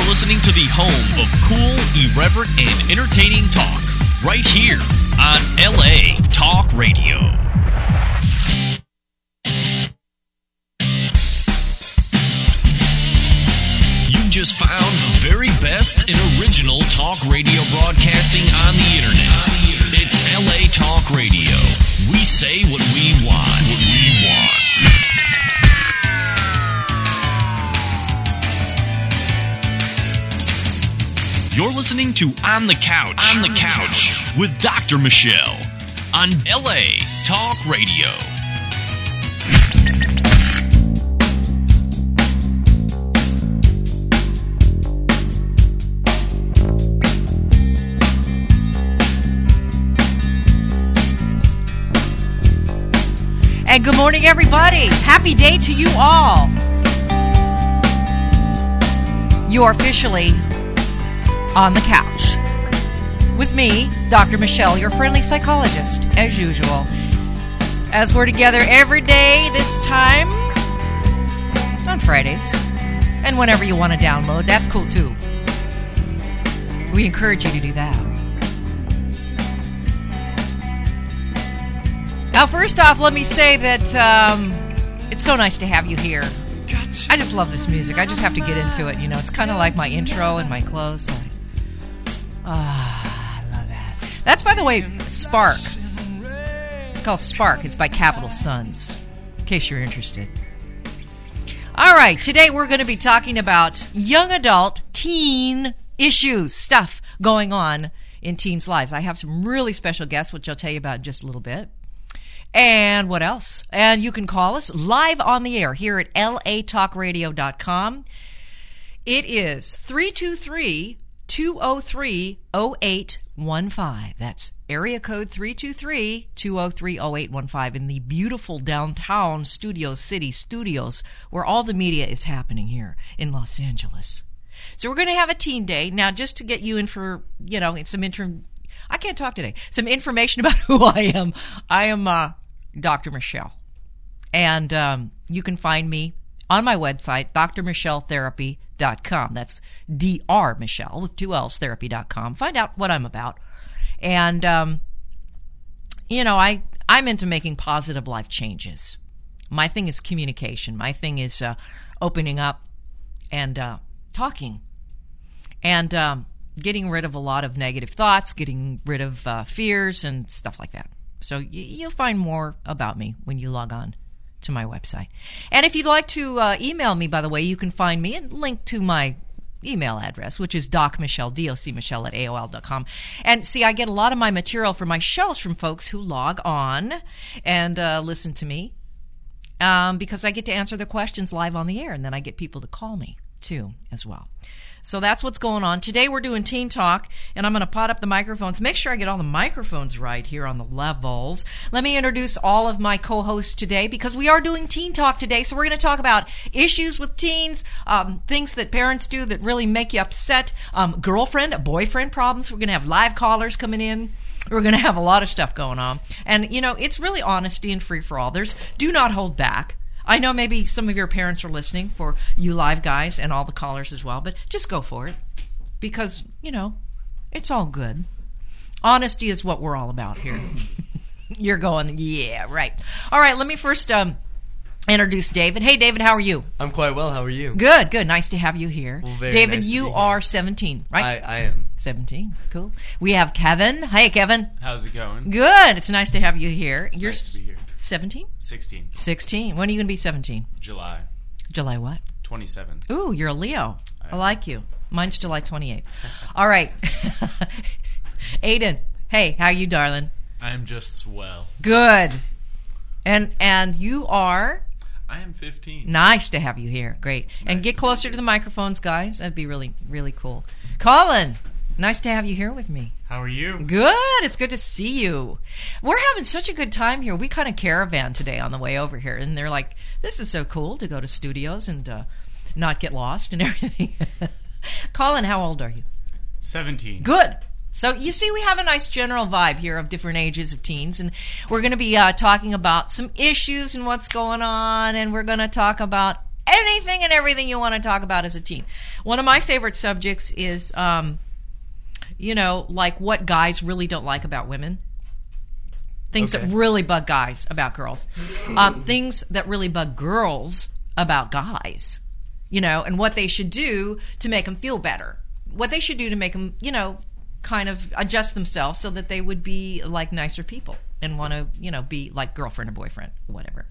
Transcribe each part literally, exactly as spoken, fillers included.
You're listening to the home of cool, irreverent, and entertaining talk. Right here on L A Talk Radio. You just found the very best and original talk radio broadcasting on the internet. It's L A Talk Radio. We say what we want. What we want. You're listening to On the Couch. On the Couch with Doctor Michelle on L A Talk Radio. And good morning, everybody. Happy day to you all. You are officially on the couch with me, Doctor Michelle, your friendly psychologist, as usual. As we're together every day this time, on Fridays, and whenever you want to download, that's cool too. We encourage you to do that. Now, first off, let me say that um, it's so nice to have you here. I just love this music. I just have to get into it. You know, it's kind of like my intro and my close. So Ah, I love that. That's, by the way, Spark. It's called Spark. It's by Capital Sons, in case you're interested. All right, today we're going to be talking about young adult teen issues, stuff going on in teens' lives. I have some really special guests, which I'll tell you about in just a little bit. And what else? And you can call us live on the air here at L A talk radio dot com. It is three two three, two oh three, oh eight one five. That's area code three two three, two oh three, oh eight one five in the beautiful downtown Studio City studios where all the media is happening here in Los Angeles. So we're going to have a teen day. Now, just to get you in for, you know, some interim, I can't talk today, some information about who I am. I am uh, Doctor Michelle. And um, you can find me on my website, D R Michelle Therapy dot com. That's D R Michelle with two L's, therapy dot com. Find out what I'm about. And, um, you know, I, I'm into making positive life changes. My thing is communication. My thing is uh, opening up and uh, talking. And um, getting rid of a lot of negative thoughts, getting rid of uh, fears and stuff like that. So y- you'll find more about me when you log on to my website. And if you'd like to uh, email me, by the way, you can find me and link to my email address, which is docmichelle, D O C Michelle at A O L dot com. And see, I get a lot of my material for my shows from folks who log on and uh, listen to me um, because I get to answer their questions live on the air, and then I get people to call me, too, as well. So that's what's going on. Today we're doing Teen Talk, and I'm going to pot up the microphones. Make sure I get all the microphones right here on the levels. Let me introduce all of my co-hosts today because we are doing Teen Talk today. So we're going to talk about issues with teens, um, things that parents do that really make you upset, um, girlfriend, boyfriend problems. We're going to have live callers coming in. We're going to have a lot of stuff going on. And, you know, it's really honesty and free-for-all. There's do not hold back. I know maybe some of your parents are listening, for you live guys and all the callers as well, but just go for it because, you know, it's all good. Honesty is what we're all about here. You're going, yeah, right. All right, let me first um, introduce David. Hey, David, how are you? I'm quite well. How are you? Good, good. Nice to have you here. Well, very David, nice to you be here. are seventeen, right? I, I am. seventeen, cool. We have Kevin. Hey, Kevin. How's it going? Good. It's nice to have you here. It's You're nice to be here. seventeen? sixteen. sixteen. When are you going to be seventeen? July. July what? twenty-seventh. Ooh, you're a Leo. I, I like you. Mine's July twenty-eighth. All right. Aiden. Hey, how you, darling? I'm just swell. Good. And and you are? I am fifteen. Nice to have you here. Great. Nice and get closer to the microphones, guys. That'd be really, really cool. Colin, nice to have you here with me. How are you? Good. It's good to see you. We're having such a good time here. We kind of caravan today on the way over here, and they're like, this is so cool to go to studios and uh, not get lost and everything. Colin, how old are you? seventeen. Good. So you see, we have a nice general vibe here of different ages of teens, and we're going to be uh, talking about some issues and what's going on, and we're going to talk about anything and everything you want to talk about as a teen. One of my favorite subjects is, um, you know, like what guys really don't like about women. Things Okay. that really bug guys about girls. Um, things that really bug girls about guys. You know, and what they should do to make them feel better. What they should do to make them, you know, kind of adjust themselves so that they would be like nicer people and want to, you know, be like girlfriend or boyfriend, whatever.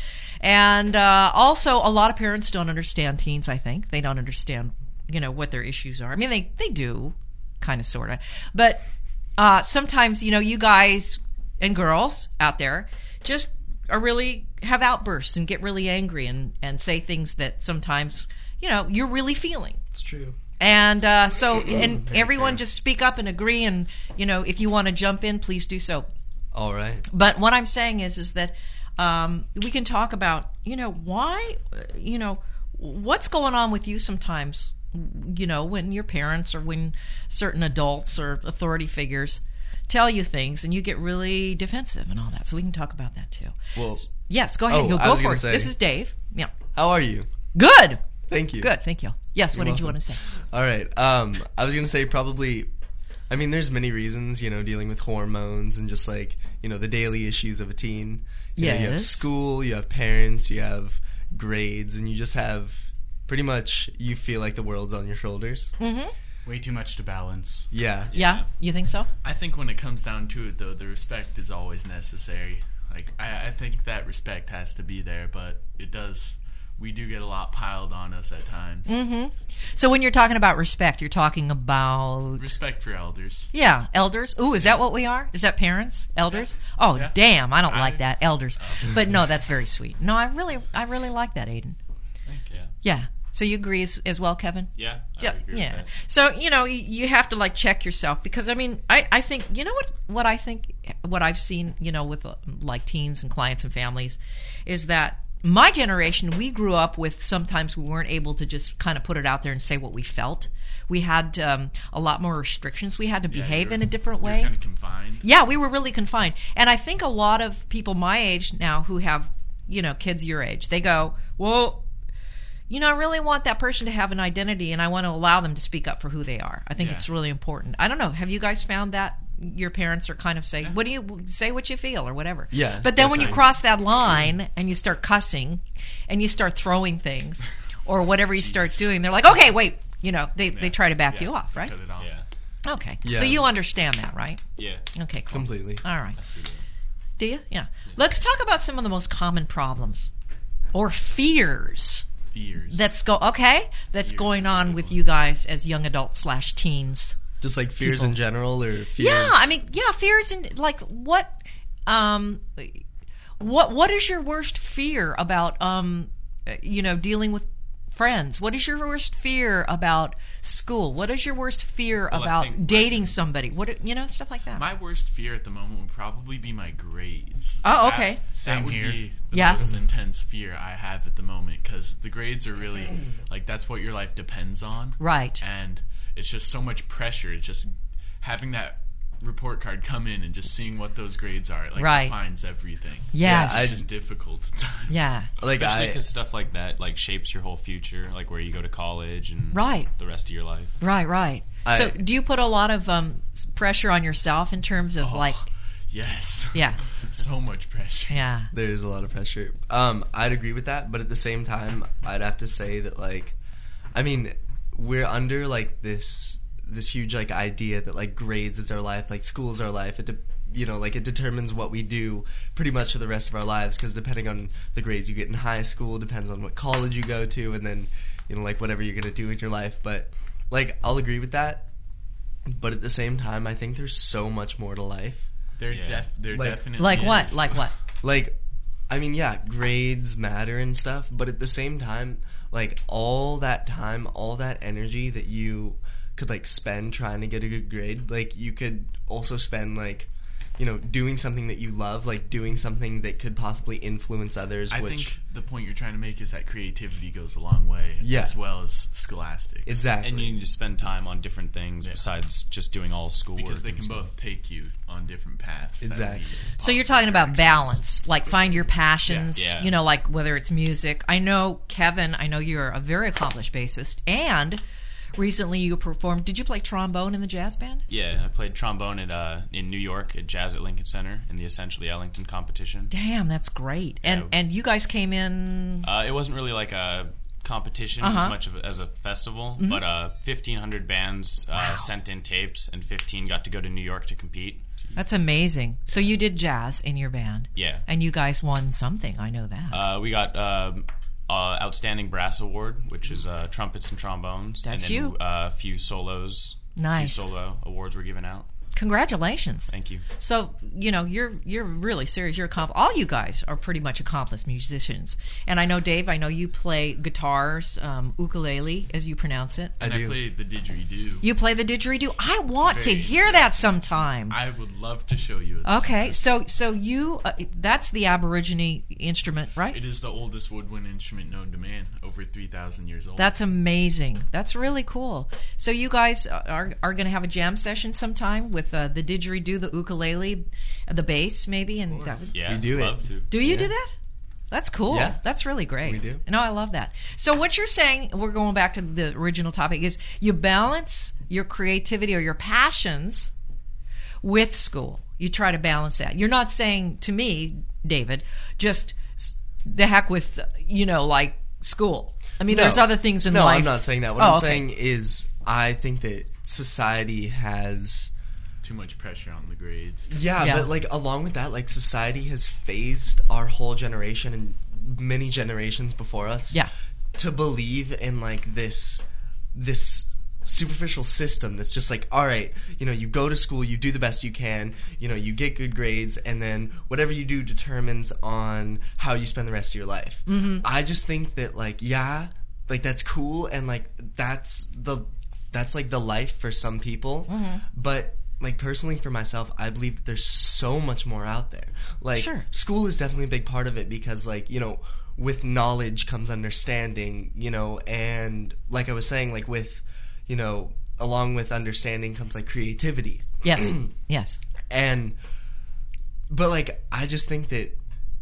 And uh, also, a lot of parents don't understand teens, I think. They don't understand, you know, what their issues are. I mean, they, they do, kind of, sort of. But uh, sometimes, you know, you guys and girls out there just are really have outbursts and get really angry and, and say things that sometimes, you know, you're really feeling. It's true. And uh, so, and Very everyone true. just speak up and agree. And, you know, if you want to jump in, please do so. All right. But what I'm saying is, is that um, we can talk about, you know, why, uh, you know, what's going on with you sometimes, you know, when your parents or when certain adults or authority figures tell you things and you get really defensive and all that. So we can talk about that too. Well, Yes, go ahead. Oh, Go, I go was for gonna it. say- This is Dave. Yeah. how are you? Good. Thank you. Good. Thank you. Yes, what You're did you welcome. want to say? All right. Um, I was gonna say probably. I mean, there's many reasons, you know, dealing with hormones and just like, you know, the daily issues of a teen. You know, you have Yes. school, you have parents, you have grades, and you just have pretty much you feel like the world's on your shoulders. Mm-hmm. Way too much to balance. Yeah. Yeah, you think so? I think when it comes down to it, though, the respect is always necessary. Like, I, I think that respect has to be there, but it does. We do get a lot piled on us at times. Mm-hmm. So when you're talking about respect, you're talking about... Respect for elders. Yeah, elders. Ooh, is that what we are? Is that parents? Elders? Oh, Yeah. damn, I don't I- like that. Elders. But no, that's very sweet. No, I really I really like that, Aiden. Yeah. Yeah. So you agree as, as well, Kevin? Yeah. I Yeah, would agree with yeah. that. So you know, you, you have to like check yourself because I mean, I, I think you know what what I think what I've seen you know with uh, like teens and clients and families is that my generation we grew up with sometimes we weren't able to just kind of put it out there and say what we felt. We had um, a lot more restrictions. We had to Yeah, behave you're- in a different you're way. kind of confined. Yeah, we were really confined. And I think a lot of people my age now who have, you know, kids your age, they go, well, you know, I really want that person to have an identity and I want to allow them to speak up for who they are. I think Yeah. it's really important. I don't know. Have you guys found that your parents are kind of saying, what do you say what you feel or whatever? Yeah, But then when you definitely. cross that line and you start cussing and you start throwing things or whatever you start doing, they're like, okay, wait. You know, they, they Yeah. try to back Yeah, you off, they right? Cut it off. Yeah. Okay. Yeah. So you understand that, right? Yeah. Okay, cool. Completely. All right. I see that. Do you? Yeah. Let's talk about some of the most common problems or fears Fears. that's go okay that's Fears going is a on good with one. you guys as young adults slash teens. Just like fears People. in general, or fears. Yeah, I mean, yeah, fears and like what, um, what what is your worst fear about um, you know, dealing with friends? What is your worst fear about school? What is your worst fear Well, I about think- dating somebody? What you know, stuff like that. My worst fear at the moment would probably be my grades. Oh, That- okay. That, Same would here. be the Yeah. most intense fear I have at the moment because the grades are really like that's what your life depends on. Right. And it's just so much pressure. Just having that report card come in and just seeing what those grades are like Right. defines everything. Yes. I- It's just difficult at times. Yeah. like Especially I. because stuff like that like shapes your whole future, like where you go to college and Right. the rest of your life. Right, right. I- so, do you put a lot of um, pressure on yourself in terms of Oh, like, Yes. yeah, So much pressure. yeah, There's a lot of pressure. Um, I'd agree with that, but at the same time, I'd have to say that like, I mean, we're under like this this huge like idea that like grades is our life, like school's our life. It de- you know like it determines what we do pretty much for the rest of our lives because depending on the grades you get in high school depends on what college you go to, and then you know like whatever you're gonna do in your life. But like I'll agree with that, but at the same time, I think there's so much more to life. There, Yeah. def- there Like- definitely like what, is. like what? Like, I mean, yeah, grades matter and stuff, but at the same time, like, all that time, all that energy that you could, like, spend trying to get a good grade, like, you could also spend, like, you know, doing something that you love, like doing something that could possibly influence others. I which, think the point you're trying to make is that creativity goes a long way, Yeah. as well as scholastics. exactly. And you need to spend time on different things Yeah. besides just doing all schoolwork. Because they and can stuff. both take you on different paths. that Exactly. lead So you're opposite talking about directions. balance, like find your passions, Yeah. Yeah. you know, like whether it's music. I know, Kevin, I know you're a very accomplished bassist, and recently you performed, did you play trombone in the jazz band? Yeah, I played trombone at uh, in New York at Jazz at Lincoln Center in the Essentially Ellington competition. Damn, that's great. And Yeah. and you guys came in, Uh, it wasn't really like a competition Uh-huh. as much of, as a festival, but uh, fifteen hundred bands uh, Wow. sent in tapes, and fifteen got to go to New York to compete. that's amazing. So you did jazz in your band. Yeah. And you guys won something, I know that. Uh, we got um uh, Outstanding Brass Award, which is uh, trumpets and trombones. That's and then, you. Uh, a few solos. Nice. A few solo awards were given out. Congratulations. Thank you. So, you know, you're you're really serious. You're accompl- all you guys are pretty much accomplished musicians. And I know, Dave, I know you play guitars, um, ukulele, as you pronounce it. I And I, do. played the didgeridoo. You play the didgeridoo. I want to Very hear that sometime. I would love to show you. It Okay, so so you uh, that's the Aborigine instrument, right? It is the oldest woodwind instrument known to man, over three thousand years old. That's amazing. That's really cool. So you guys are are going to have a jam session sometime with uh, the didgeridoo, the ukulele, the bass, maybe, and that was, Yeah, We do it. love to. do you Yeah. do that? That's cool. Yeah. That's really great. We do. No, I love that. So what you're saying, we're going back to the original topic, is you balance your creativity or your passions with school. You try to balance that. You're not saying to me, David, just s- the heck with, you know, like school. I mean, No. there's other things in no, life. I'm not saying that. What Oh, I'm okay. saying is, I think that society has. too much pressure on the grades. Yeah, Yeah. but like along with that, like society has phased our whole generation and many generations before us. Yeah. To believe in like this, this superficial system that's just like, all right, you know, you go to school, you do the best you can, you know, you get good grades, and then whatever you do determines on how you spend the rest of your life. Mm-hmm. I just think that like, yeah, like that's cool, and like that's the that's like the life for some people, Mm-hmm. but. Like, personally, for myself, I believe that there's so much more out there. Like, Sure. school is definitely a big part of it because, like, you know, with knowledge comes understanding, you know, and like I was saying, like, with, you know, along with understanding comes, like, creativity. Yes. Yes. And, but, like, I just think that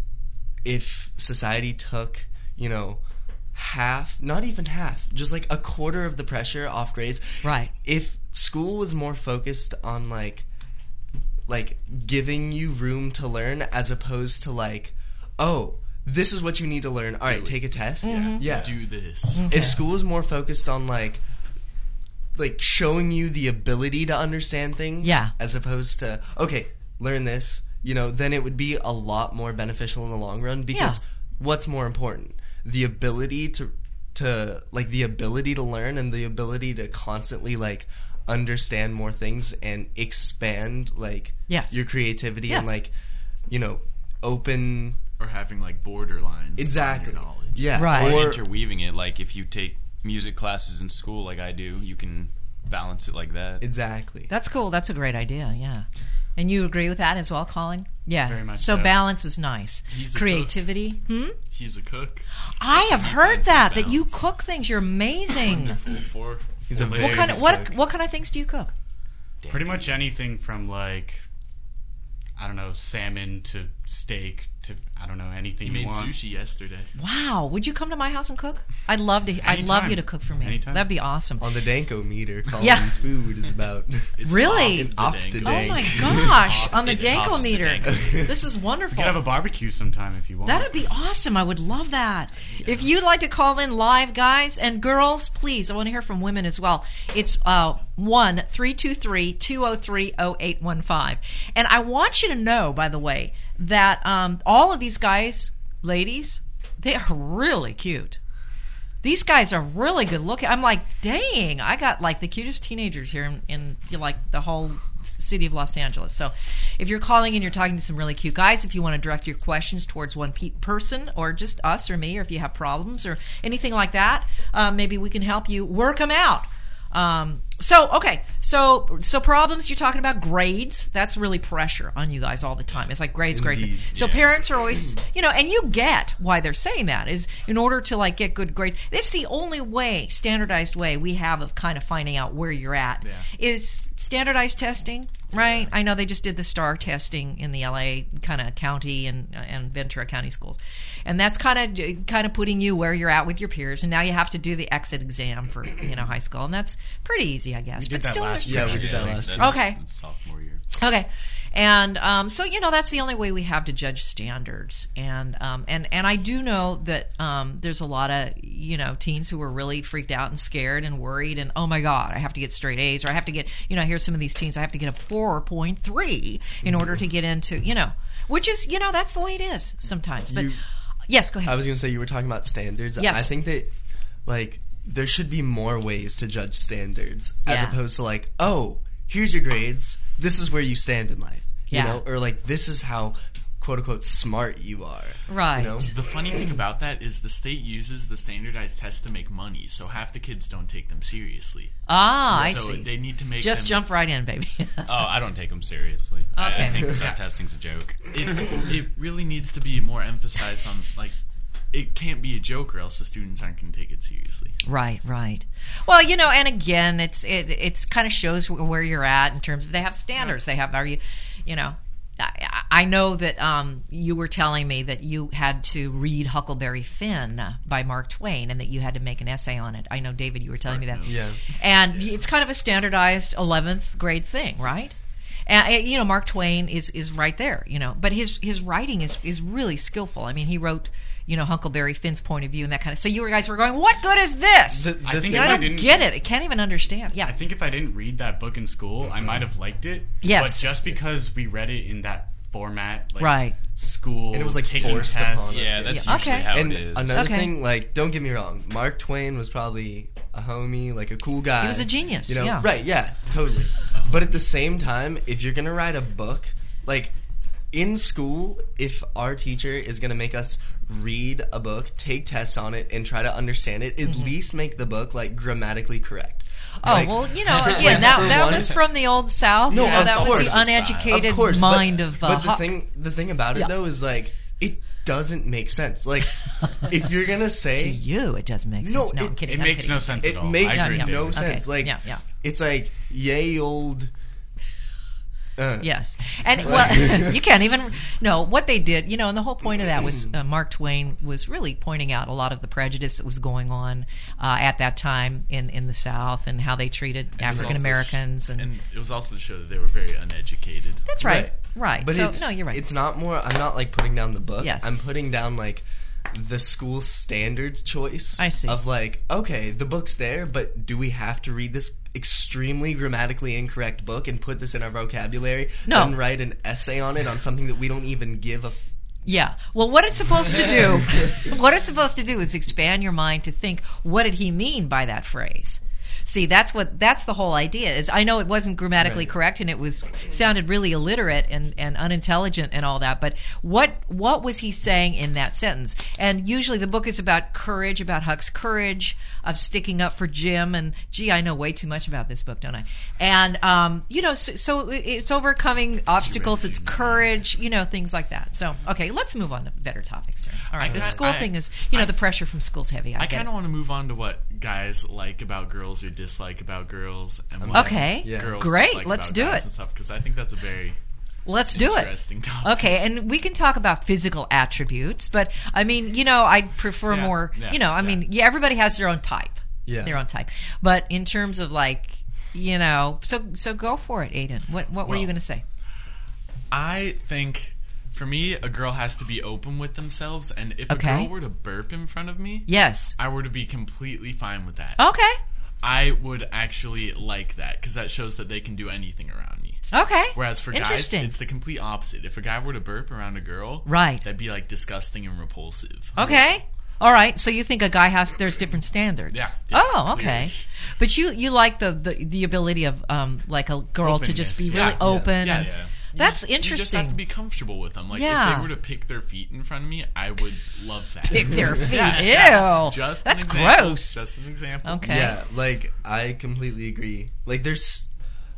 if society took, you know, half, not even half, just like a quarter of the pressure off grades. Right. If school was more focused on like like giving you room to learn as opposed to like, oh, this is what you need to learn. All right, it. take a test. Mm-hmm. Yeah. Do this. If school was more focused on like like showing you the ability to understand things, Yeah. as opposed to okay, learn this, you know, then it would be a lot more beneficial in the long run because Yeah. what's more important? The ability to to like the ability to learn and the ability to constantly like understand more things and expand like Yes. your creativity Yes. and like, you know, open Or having like borderlines. exactly. On your knowledge. Yeah. Right. Or Or interweaving it, like if you take music classes in school like I do, you can balance it like that. exactly. That's cool. That's a great idea. Yeah. And you agree with that as well, Colin? Yeah. Very much so so. balance is nice. He's a Creativity. Hmm? He's a cook. I have That's heard nice that balance. that you cook things. You're amazing. Wonderful. For He's a for very What kind of good what cook. what kind of things do you cook? Pretty much anything from like, I don't know, salmon to steak to I don't know anything He you made want. sushi yesterday. Wow. Would you come to my house and cook? I'd love to. I'd love Anytime. you to cook for me. Anytime. That'd be awesome. On the Danko meter, Colin's Yeah. food is about It's Really? off the Off dank. the Oh dank. my gosh! Off- On the it Danko tops the meter. Danko. This is We wonderful. could have a barbecue sometime if you want. That'd be awesome. I would love that. If you'd like to call in live, guys and girls, please. I want to hear from women as well. It's uh, one three two three two zero three zero eight one five. And I want you to know, by the way, that um, all of these guys, ladies, they are really cute. These guys are really good looking. I'm like, dang, I got like the cutest teenagers here in, in you know, like the whole city of Los Angeles. So if you're calling and you're talking to some really cute guys, if you want to direct your questions towards one pe- person or just us or me, or if you have problems or anything like that, uh, maybe we can help you work them out. Um, so, okay, So, so problems, you're talking about grades. That's really pressure on you guys all the time. It's like grades, grades. Indeed. So Yeah. parents are always, you know, and you get why they're saying that is in order to like get good grades. This is the only way, standardized way we have of kind of finding out where you're at Yeah. is standardized testing. Right, I know they just did the STAR testing in the L A kind of county and and Ventura County schools, and that's kind of kind of putting you where you're at with your peers. And now you have to do the exit exam for you know high school, and that's pretty easy, I guess. We did but that still, last Yeah, year. we did that like, last year. that's- Okay. that's sophomore year. Okay. And um, so you know that's the only way we have to judge standards, and um, and and I do know that um, there's a lot of you know teens who are really freaked out and scared and worried, and oh my God, I have to get straight A's, or I have to get you know here's some of these teens I have to get a four point three in order to get into you know, which is you know that's the way it is sometimes. But You- yes, go ahead. I was going to say, you were talking about standards. Yes. I think that, like, there should be more ways to judge standards as Yeah. opposed to, like, oh, here's your grades. This is where you stand in life. Yeah. You know? Or, like, this is how, quote-unquote, smart you are. Right. You know? The funny thing about that is the state uses the standardized tests to make money, so half the kids don't take them seriously. ah, I so see. they need to make Just them, jump right in, baby. Oh, I don't take them seriously. I, Okay. I think STAR testing's a joke. It, it really needs to be more emphasized on, like, it can't be a joke or else the students aren't going to take it seriously. Right, right. Well, you know, and again, it's it it's kind of shows where you're at in terms of they have standards. They have are you, you know. I, I know that um, you were telling me that you had to read Huckleberry Finn by Mark Twain and that you had to make an essay on it. I know, David, you were telling me that. Yeah. And it's kind of a standardized eleventh grade thing, right? And uh, you know, Mark Twain is, is right there, you know. But his his writing is, is really skillful. I mean, he wrote, you know, Huckleberry Finn's point of view and that kind of. So you guys were going, what good is this? The, the I think thing- You know, if I I don't didn't- get it. I can't even understand. Yeah. I think if I didn't read that book in school, I might have liked it. Yes. But just because we read it in that format, like Right. school, And it was, like, taking forced tests. upon us. Yeah, that's Yeah, usually okay. how and it is. another Okay. thing, like, don't get me wrong, Mark Twain was probably a homie, like a cool guy. He was a genius, You know? yeah. Right, yeah, totally. But at the same time, if you're going to write a book, like, in school, if our teacher is going to make us read a book, take tests on it, and try to understand it, at least make the book, like, grammatically correct. Oh, Like, well, you know, for- again, like, that, for that one- was from the old South. No, you know, of that was course. the uneducated Of course, mind but, of uh, but the Huck. thing, the thing about it Yeah. though is like it doesn't make sense. Like if you're gonna To say you, it doesn't make No, sense. No, it- I'm kidding. It I'm makes kidding. no sense it at all. makes I agree Yeah, with no David. sense. Okay, Like yeah, yeah. it's like yay old. Uh, Yes, and well, you can't even. No, what they did, you know, and the whole point of that was uh, Mark Twain was really pointing out a lot of the prejudice that was going on uh, at that time in, in the South and how they treated It was African also Americans, sh- and, and it was also to show that they were very uneducated. that's right, right. But so it's, no, you're right. It's not more. I'm not like putting down the book. Yes. I'm putting down like the school standards choice. I see. Of like, okay, the book's there, but do we have to read this extremely grammatically incorrect book and put this in our vocabulary? No. And write an essay on it on something that we don't even give a. F- Yeah. Well, what it's supposed to do, what it's supposed to do is expand your mind to think, what did he mean by that phrase? See, that's what that's the whole idea. Is I know it wasn't grammatically Right. correct and it was sounded really illiterate and, and unintelligent and all that, but what what was he saying in that sentence? And usually the book is about courage, about Huck's courage of sticking up for Jim. And gee, I know way too much about this book, don't I? And um, you know, so, so it's overcoming obstacles, it's courage, you know, things like that. So okay, let's move on to better topics here. All right, I the kinda- school I- thing is, you know, I- the pressure from school's heavy. I, I get kind it. of want to move on to what guys like about girls or dislike about girls, and what Okay, Yeah. girls great. dislike Let's about do guys it. and stuff, because I think that's a very Let's do it. interesting topic. Okay, and we can talk about physical attributes, but I mean, you know, I prefer Yeah, more. yeah, you know, I yeah. mean, yeah, everybody has their own type. Yeah. Their own type. But in terms of like, you know, so so go for it, Aiden. What what were you Well, going to say? I think for me, a girl has to be open with themselves, and if Okay. a girl were to burp in front of me, Yes. I were to be completely fine with that. Okay. I would actually like that because that shows that they can do anything around me. Okay. Whereas for guys, Interesting. it's the complete opposite. If a guy were to burp around a girl, Right. that'd be like disgusting and repulsive. Okay. All right. So you think a guy has there's different standards? Yeah, yeah, Oh, okay. clearly. But you you like the the, the ability of um like a girl to just be Openness. really Yeah, yeah, open. Yeah, and, yeah. That's You just interesting. have to be comfortable with them. Like Yeah. if they were to pick their feet in front of me, I would love that. Pick their feet. Yeah, Ew. yeah. Just an That's example. gross. Just an example. Okay. Yeah, like I completely agree. Like there's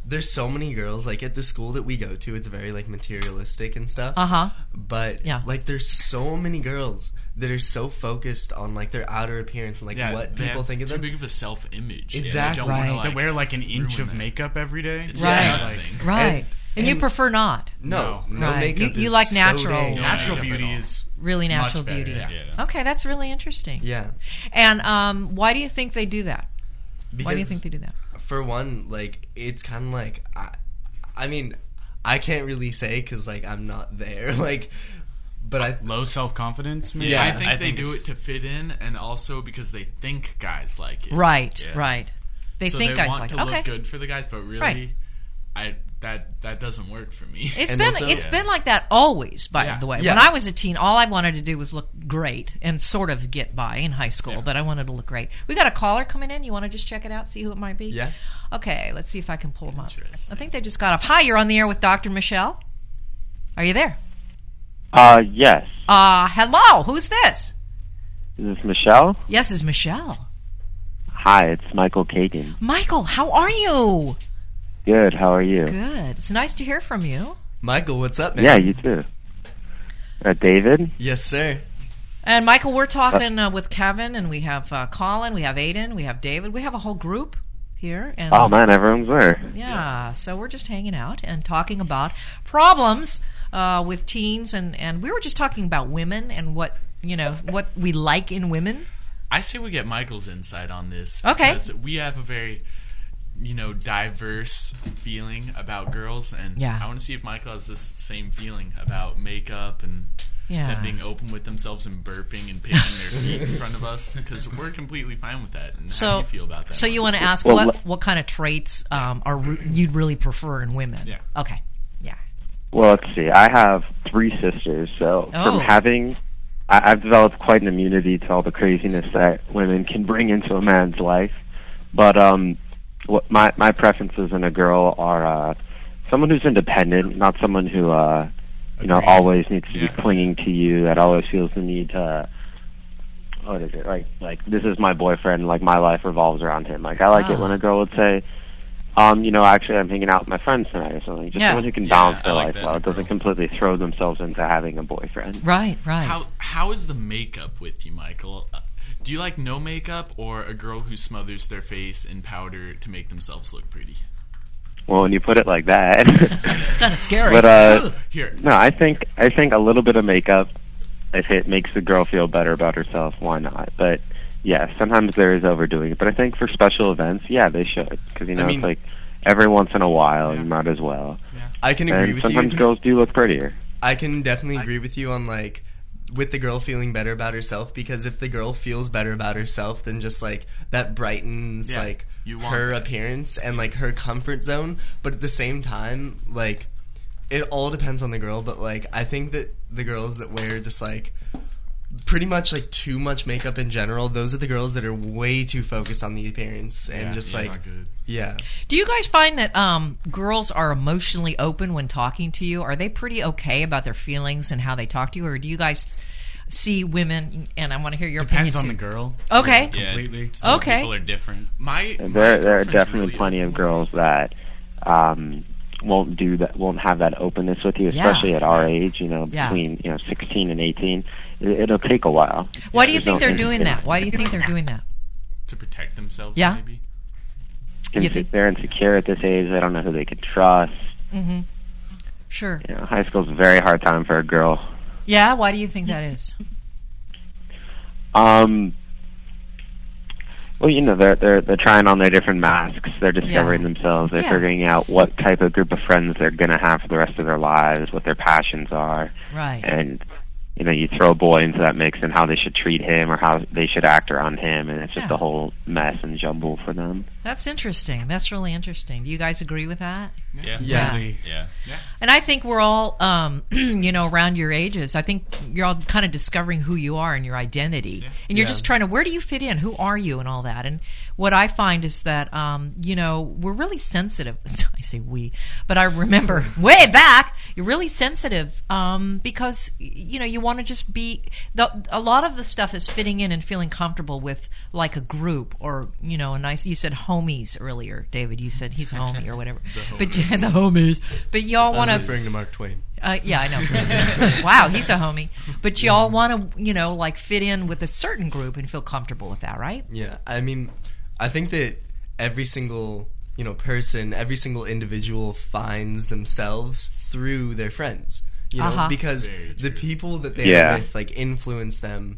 there's so many girls, like, at the school that we go to, it's very, like, materialistic and stuff. Uh-huh. But, Yeah. like, there's so many girls that are so focused on, like, their outer appearance and, like, Yeah, what they people have think of too them. big of a self-image. Exactly. Yeah, they don't wanna, Right. like, They wear like an inch ruin of that. makeup every day. It's Right. disgusting. Right. And- And, you and- prefer not. No, no Right. makeup You- you is like so natural- dang- No Natural makeup at beauty all. is Really natural much better, beauty. yeah. Yeah. Okay, that's really interesting. Yeah. And um, why do you think they do that? Because Why do you think they do that? For one, like, it's kind of like, I, I mean, I can't really say because, like, I'm not there. Like, but I, Low self confidence. Maybe? Yeah. I think I they think do it it's- to fit in, and also because they think guys like it. Right, Yeah. right. They so think they guys want like to it. Okay. look good for the guys, but really, Right. I that that doesn't work for me. It's And been also- it's Yeah. been like that always, by Yeah. the way. Yeah. When I was a teen, all I wanted to do was look great and sort of get by in high school, Yeah. but I wanted to look great. We got a caller coming in. You want to just check it out, see who it might be? Yeah. Okay, let's see if I can pull them up. Interesting. I think they just got off. Hi, you're on the air with Doctor Michelle. Are you there? Uh, yes. Uh, hello. Who's this? Is this Michelle? Yes, it's Michelle. Hi, it's Michael Kagan. Michael, how are you? Good, how are you? Good. It's nice to hear from you. Michael, what's up, man? Yeah, you too. Uh, David? Yes, sir. And Michael, we're talking uh, with Kevin, and we have uh, Colin, we have Aiden, we have David. We have a whole group here. And Oh man, everyone's there. yeah, so we're just hanging out and talking about problems uh, with teens, and, and we were just talking about women and what you know what we like in women. I say we get Michael's insight on this. Okay. Because we have a very, you know, diverse feeling about girls, and Yeah. I want to see if Michael has this same feeling about makeup and Yeah. them being open with themselves and burping and picking their feet in front of us, because we're completely fine with that. And So, how do you feel about that? so you want to ask Well, what le- what kind of traits um, are re- you'd really prefer in women? Yeah. Okay. Yeah. Well, let's see. I have three sisters, so Oh. from having, I, I've developed quite an immunity to all the craziness that women can bring into a man's life. But um, what my my preferences in a girl are uh, someone who's independent, not someone who uh, you know Agreed. always needs to Yeah. be clinging to you. That always feels the need to. What is it? Like, like this is my boyfriend. Like my life revolves around him. Like I like Ah. it when a girl would say, um, you know, actually I'm hanging out with my friends tonight or something. Just Yeah. someone who can Yeah, balance I their like life that in well. a It doesn't girl. completely throw themselves into having a boyfriend. Right. Right. How how is the makeup with you, Michael? Uh, do you like no makeup or a girl who smothers their face in powder to make themselves look pretty? Well, when you put it like that. It's kind of scary. But uh, Here, no, I think I think a little bit of makeup, if it makes the girl feel better about herself, why not? But yeah, sometimes there is overdoing it. But I think for special events, yeah, they should, because you know I mean- it's like every once in a while Yeah. you might as well. I can agree And with sometimes you. girls do look prettier. I can definitely agree with you on, like, with the girl feeling better about herself, because if the girl feels better about herself, then just, like, that brightens, Yeah, like, you want her that. appearance and, like, her comfort zone. But at the same time, like, it all depends on the girl, but, like, I think that the girls that wear just, like, pretty much, like, too much makeup in general, those are the girls that are way too focused on the appearance and Yeah, just, yeah, like, not good. yeah. Do you guys find that um, girls are emotionally open when talking to you? Are they pretty okay about their feelings and how they talk to you, or do you guys see women? And I want to hear your Depends on opinion the too. girl. Okay. Yeah. Completely. Some Okay. people are different. My, And my there there are girlfriend's definitely really plenty of open. girls that um, won't do that, won't have that openness with you, Yeah. especially at our age. You know, Yeah. between you know sixteen and eighteen, it, it'll take a while. Why do you There's think no they're doing instant- that? Why do you think they're doing that? to protect themselves. Yeah. Maybe. You Inse- think- They're insecure at this age. They don't know who they can trust. Mm-hmm. Sure. You know, high school's a very hard time for a girl. Yeah. Why do you think that is? Um, well, you know, they're they're they're trying on their different masks. They're discovering Yeah. themselves. They're Yeah. figuring out what type of group of friends they're gonna have for the rest of their lives, what their passions are, Right. and you know, you throw a boy into that mix and how they should treat him or how they should act around him, and it's just Yeah. a whole mess and jumble for them. That's interesting. That's really interesting. Do you guys agree with that? Yeah. Yeah. Completely. Yeah. And I think we're all, um, you know, around your ages. I think you're all kind of discovering who you are and your identity, and you're Yeah. just trying to, where do you fit in? Who are you, and all that. And what I find is that, um, you know, we're really sensitive. I say we, but I remember way back, you're really sensitive um, because you know you want to just be. The, a lot of the stuff is fitting in and feeling comfortable with like a group or you know a nice. You said homies earlier, David. You said he's a homie or whatever. But the homies. But y'all I want was to referring to Mark Twain. Uh, yeah, I know. Wow, he's a homie. But y'all want to, you know, like fit in with a certain group and feel comfortable with that, right? Yeah, I mean, I think that every single, you know, person, every single individual finds themselves through their friends, you know, Uh-huh. because Very the true. people that they're Yeah. with, like, influence them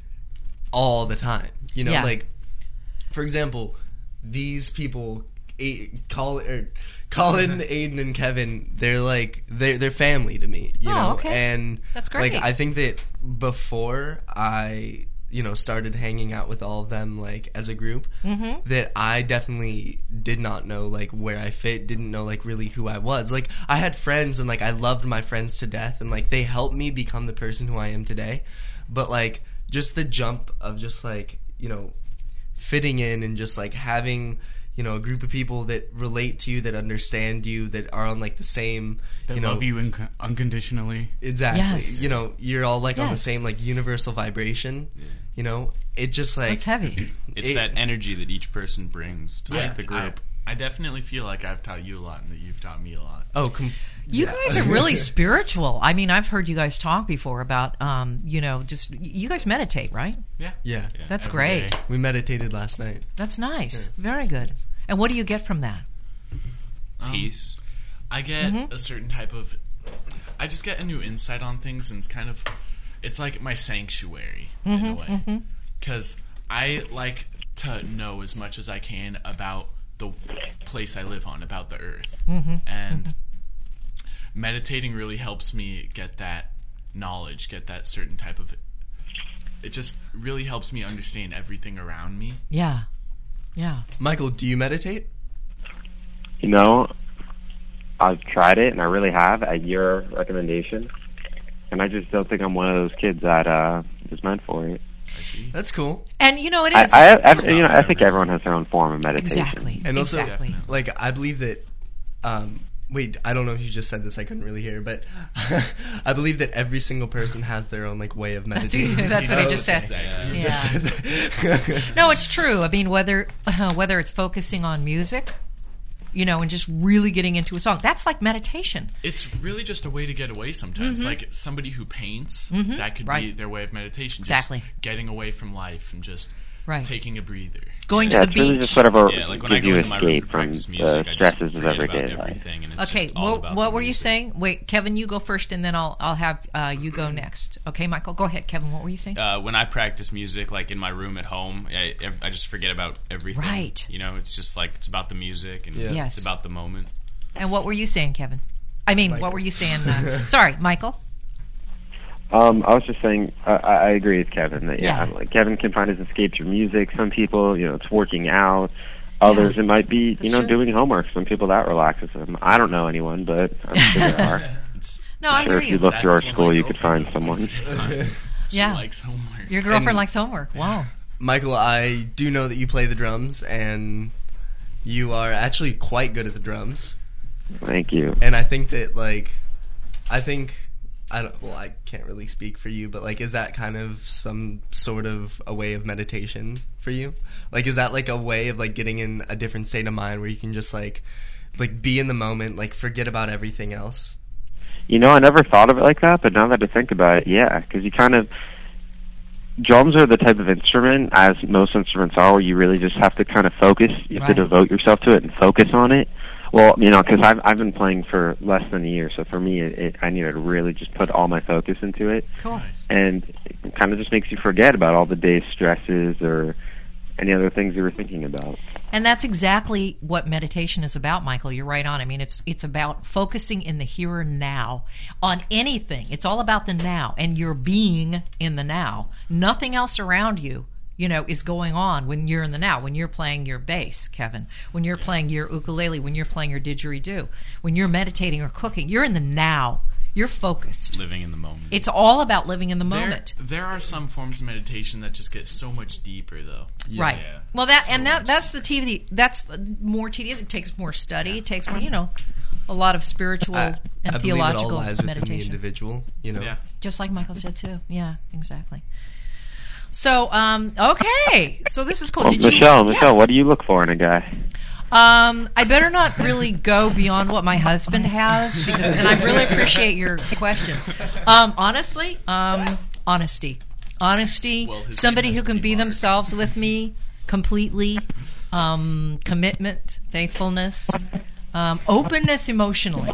all the time. You know, Yeah. like, for example, these people, A- Col- er, Colin, Aiden, and Kevin, they're like they're they're family to me, you Oh, know. okay. And That's great. Like I think that before I, you know, started hanging out with all of them like as a group, Mm-hmm. that I definitely did not know like where I fit, didn't know like really who I was. Like I had friends and like I loved my friends to death, and like they helped me become the person who I am today. But like just the jump of just like, you know, fitting in and just like having, you know, a group of people that relate to you, that understand you, that are on like the same, They you know, love you inc- unconditionally. exactly. Yes. You know, you're all like on the Yes. same like universal vibration. You know, it just like That's heavy. It's It- that energy that each person brings to Yeah. like the group. I, I definitely feel like I've taught you a lot and that you've taught me a lot. oh, com- You yeah. guys are really spiritual. I mean, I've heard you guys talk before about, um, you know, just you guys meditate, right? Yeah. yeah. That's Every great. day. We meditated last night. That's nice. Very good. And what do you get from that? Um, Peace. I get Mm-hmm. a certain type of. I just get a new insight on things, and it's kind of. It's like my sanctuary Mm-hmm, in a way, because I like to know as much as I can about the place I live on, about the earth, Mm-hmm. and meditating really helps me get that knowledge, get that certain type of. It just really helps me understand everything around me. Yeah. Yeah. Michael, do you meditate? You know, I've tried it, and I really have at your recommendation. And I just don't think I'm one of those kids that uh, is meant for it. I see. That's cool. And you know it I, is. I, It's- I, you know, I think everyone has their own form of meditation. exactly. And also, exactly. like, I believe that. Um, wait, I don't know if you just said this. I couldn't really hear, but I believe that every single person has their own like way of meditating. That's what he Oh, just said. Exactly. you just Yeah. said that. No, it's true. I mean, whether whether it's focusing on music, you know, and just really getting into a song, that's like meditation. It's really just a way to get away sometimes. Like somebody who paints, that could be Mm-hmm. Right. their way of meditation. Exactly. Just getting away from life and just Right. taking a breather. Going Yeah, to the it's really beach. just whatever Yeah, like when gives I go you into my room to escape from practice music, the I just stresses of forget everyday about life. everything, and it's Okay, just all what, about what the were you music. saying? Wait, Kevin, you go first, and then I'll I'll have uh, you go next. Okay, Michael, go ahead. Kevin, what were you saying? Uh, when I practice music, like in my room at home, I, I just forget about everything. Right. You know, it's just like it's about the music and Yeah. Yes. it's about the moment. And what were you saying, Kevin? I mean, Michael. what were you saying? Uh, sorry, Michael. Um, I was just saying, uh, I I agree with Kevin that yeah, Yeah. like Kevin can find his escape through music. Some people, you know, it's working out. Others, Yeah. it might be, That's you know, true. doing homework. Some people that relaxes them. I don't know anyone, but I'm sure there are. It's, No, I I'm sure hear if you you. look through our That's what school, my you could find girlfriend someone. does. She Yeah. likes homework. Your girlfriend And- likes homework. Wow. Michael, I do know that you play the drums, and you are actually quite good at the drums. Thank you. And I think that, like, I think, I don't, well, I can't really speak for you, but, like, is that kind of some sort of a way of meditation for you? Like, is that, like, a way of, like, getting in a different state of mind where you can just, like, like, be in the moment, like, forget about everything else? You know, I never thought of it like that, but now that I think about it, yeah, because you kind of, drums are the type of instrument, as most instruments are, where you really just have to kind of focus. You have Right. to devote yourself to it and focus on it. Well, you know, because I've I've been playing for less than a year, so for me, it, it, I needed to really just put all my focus into it, Cool. Nice. and it kind of just makes you forget about all the day's stresses or any other things you were thinking about. And that's exactly what meditation is about, Michael. You're right on. I mean, it's it's about focusing in the here and now on anything. It's all about the now and your being in the now. Nothing else around you, you know, is going on when you're in the now. When you're playing your bass, Kevin, when you're playing your ukulele, when you're playing your didgeridoo, when you're meditating or cooking, you're in the now. You're focused. Living in the moment. It's all about living in the There, moment. there are some forms of meditation that just get so much deeper, though. Right. Yeah. Well, that So and that much that's the T V. That's more tedious. It takes more study. It takes more, you know, a lot of spiritual I, and I theological believe it all lies within meditation. the individual. You know. Yeah. Just like Michael said too. Yeah, exactly. So, um, okay. So this is cool. Well, Did Michelle, you, Michelle, yes. what do you look for in a guy? Um, I better not really go beyond what my husband has, because, and I really appreciate your question. Um, honestly, um, honesty, honesty. Well, his Somebody name who has to can be be Mark. themselves with me completely. Um, commitment, faithfulness, um, openness emotionally.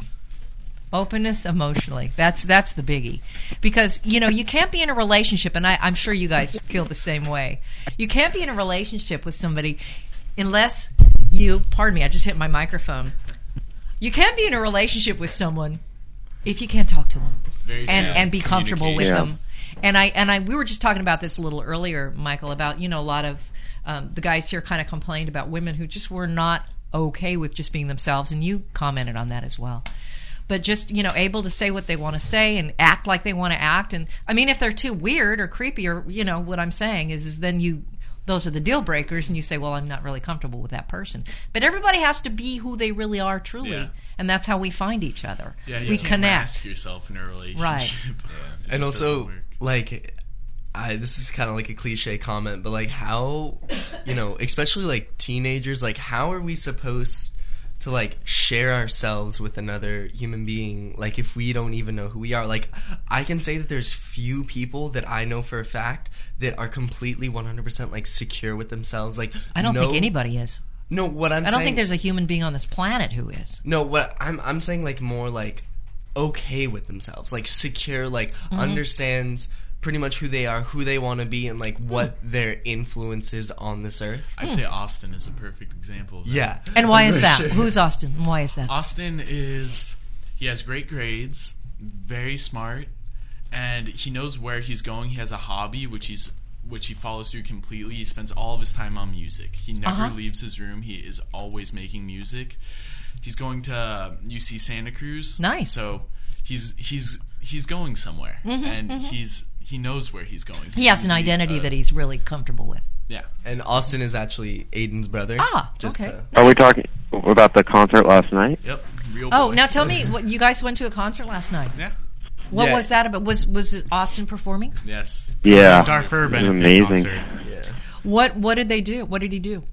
Openness emotionally. That's that's the biggie. Because, you know, you can't be in a relationship, and I, I'm sure you guys feel the same way. You can't be in a relationship with somebody unless you, pardon me, I just hit my microphone. You can't be in a relationship with someone if you can't talk to them Very and, true. and be comfortable with Communicate. them. And I and I we were just talking about this a little earlier, Michael, about, you know, a lot of um, the guys here kind of complained about women who just were not okay with just being themselves, and you commented on that as well. But just, you know, able to say what they want to say and act like they want to act. And I mean, if they're too weird or creepy, or, you know, what I'm saying is, is then you, those are the deal breakers, and you say, well, I'm not really comfortable with that person. But everybody has to be who they really are truly, Yeah. and that's how we find each other. Yeah, you we can't connect. mask yourself in a relationship. Right. It And just also, doesn't work. like, I this is kind of like a cliche comment, but like, how, you know, especially like teenagers, like, how are we supposed to like share ourselves with another human being, like, if we don't even know who we are? Like, I can say that there's few people that I know for a fact that are completely one hundred percent like secure with themselves. Like, I don't no, think anybody is. No, what I'm I don't saying, think there's a human being on this planet who is. No, what I'm I'm saying, like, more like okay with themselves, like secure, like Mm-hmm. understands pretty much who they are, who they want to be, and like what their influence is on this earth. I'd say Austin is a perfect example of that. Yeah. And why is For that? sure. Who's Austin? And why is that? Austin is, he has great grades, very smart, and he knows where he's going. He has a hobby which he's which he follows through completely. He spends all of his time on music. He never Uh-huh. leaves his room. He is always making music. He's going to U C Santa Cruz. Nice. So he's he's he's going somewhere, Mm-hmm, and he's he knows where he's going. He has an He's, identity uh, that he's really comfortable with. Yeah. And Austin is actually Aiden's brother. Ah, just okay. to- Are we talking about the concert last night? Yep. Real Oh, boy. now tell me, what, you guys went to a concert last night. Yeah. What Yeah. was that about? Was was it Austin performing? Yes. Yeah. Darfur It was benefit amazing. concert. yeah. What what did they do? What did he do?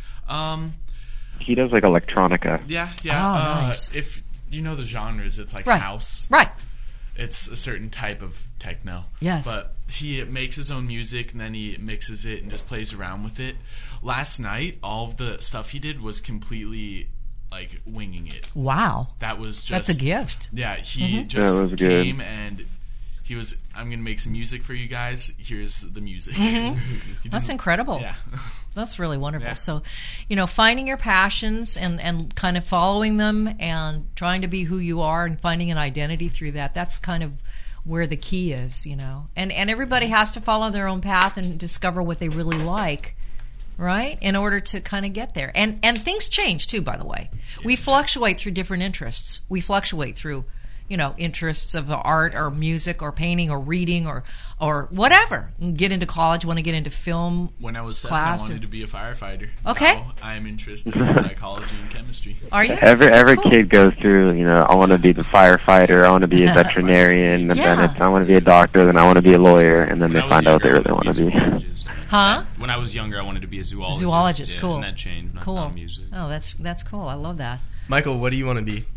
Um. He does like electronica. Yeah. Yeah. Oh, uh, nice. If you know the genres, it's like Right. house. Right. It's a certain type of techno. Yes. But he makes his own music, and then he mixes it and just plays around with it. Last night, all of the stuff he did was completely like winging it. Wow. That was just That's a gift. Yeah, he Mm-hmm. just That was good. came and he was, I'm going to make some music for you guys. Here's the music. Mm-hmm. He That's didn't- incredible. Yeah. That's really wonderful. Yeah. So, you know, finding your passions and, and kind of following them and trying to be who you are and finding an identity through that, that's kind of where the key is, you know. And and everybody has to follow their own path and discover what they really like, right? In order to kind of get there. And and things change too, by the way. We fluctuate through different interests. We fluctuate through, you know, interests of art or music or painting or reading or or whatever. Get into college, want to get into film. When I was seven, Class I wanted or- to be a firefighter. Okay. Now I am interested in psychology and chemistry. Are you? Every That's every cool. kid goes through, you know, I want to be the firefighter, I want to be a veterinarian, and Yeah. then it's, I want to be a doctor, then I want to be a lawyer, and then When they I was find out what they younger, really I want to wanted be. a zoologist. Huh? When I was younger, I wanted to be a zoologist. Zoologist, yeah, cool. And that changed when I Cool. found music. Oh, that's that's cool. I love that. Michael, what do you want to be?